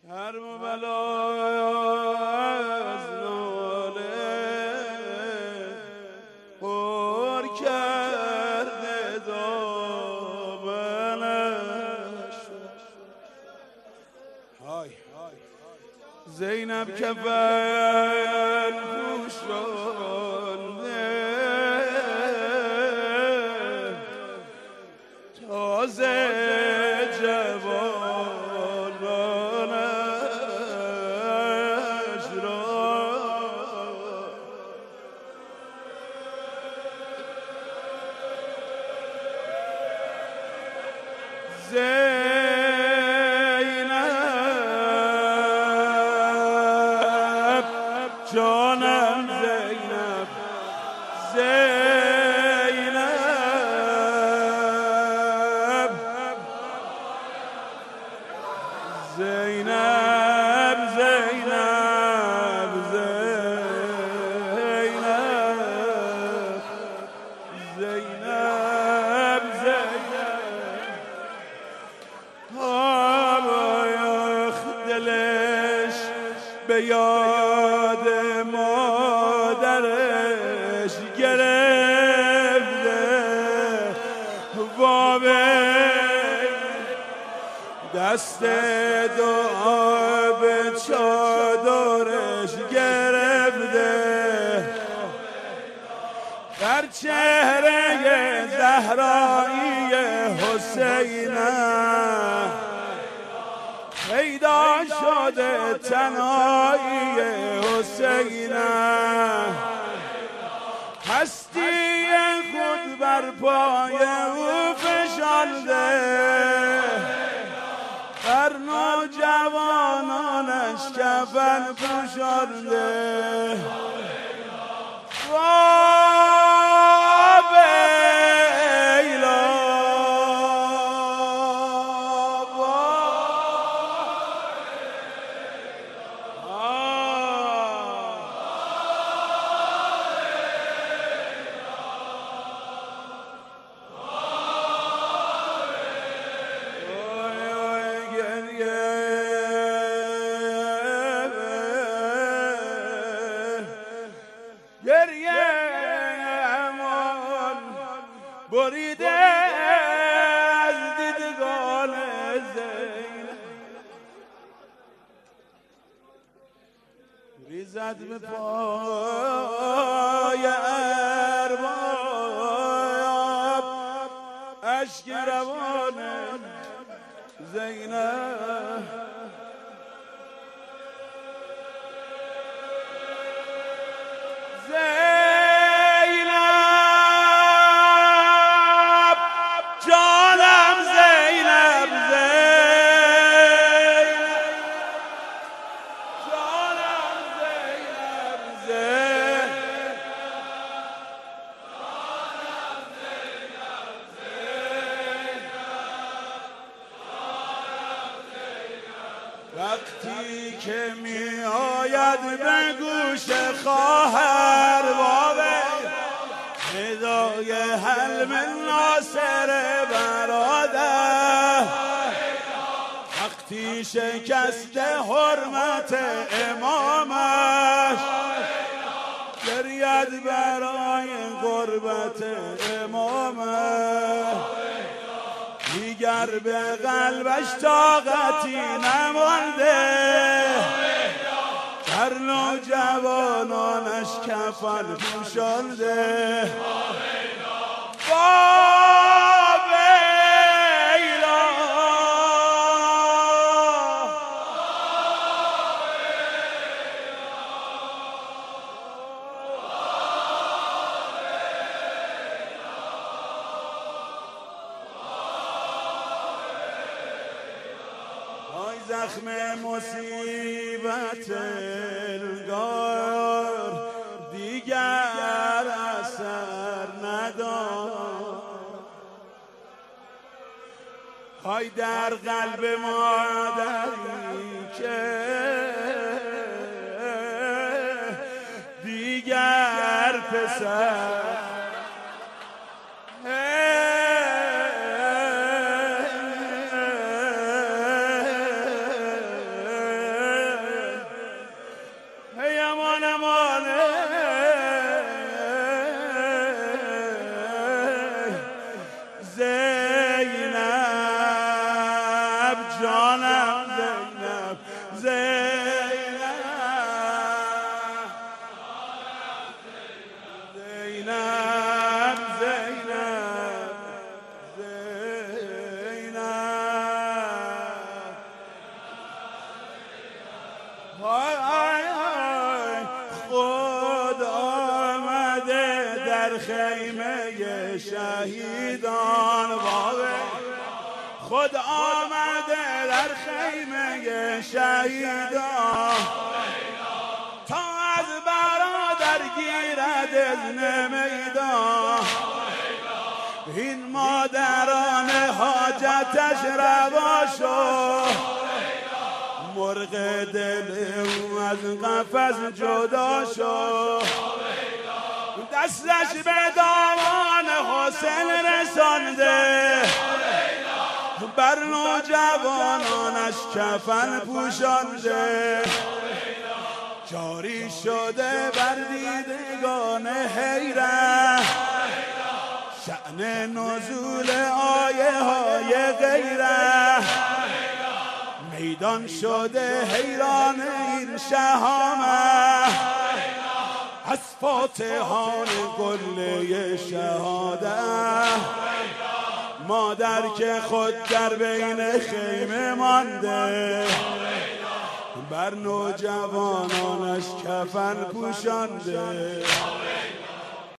کرم و بلا از ناله پر کرده دامنش. زینب کفن پوشانده تازه جوانانش را زینب جانم زینب زینب دلش به یاد مادرش گرفته دست دعا به چادرش گرفته در چهره زهرایی حسینم پیدا شده تنهایی حسینم هستی خود بر پای او فشانده بر نوجوانانش کفن پوشانده گریه امان بریده از دیدگان زینب ریزد به پای ارباب اشک روان زینب وقتی که می آید به گوش خواهر بابه ندای حلم ناصر برادر وقتی شکست حرمت امامش گرید برای غربت امامش دیگر به قلبش طاقتی نمانده در نوجوانانش کفن پوشانده زخم مصیبت انگار دیگر اثر نداد های در قلب مادری که دیگر پسر جانم زینب زینب زینب زینب زینب خود آمده در خیمه شهیدان خود آمده در خیمه شهیدان تا از برادر گیرد اذن میدان این مادران حاجتش روا شد مرغ دل او از قفس جدا شد دستش به دامان حسین رسانده بر نوجوانانش کفن پوشانده جاری شده بر دیدگان حیرت شأن نزول آیه های غیرت میدان شده حیران این شهامت از فاتحان قله شهادت مادر که خود در بین خیمه مانده بر نوجوانانش کفن پوشانده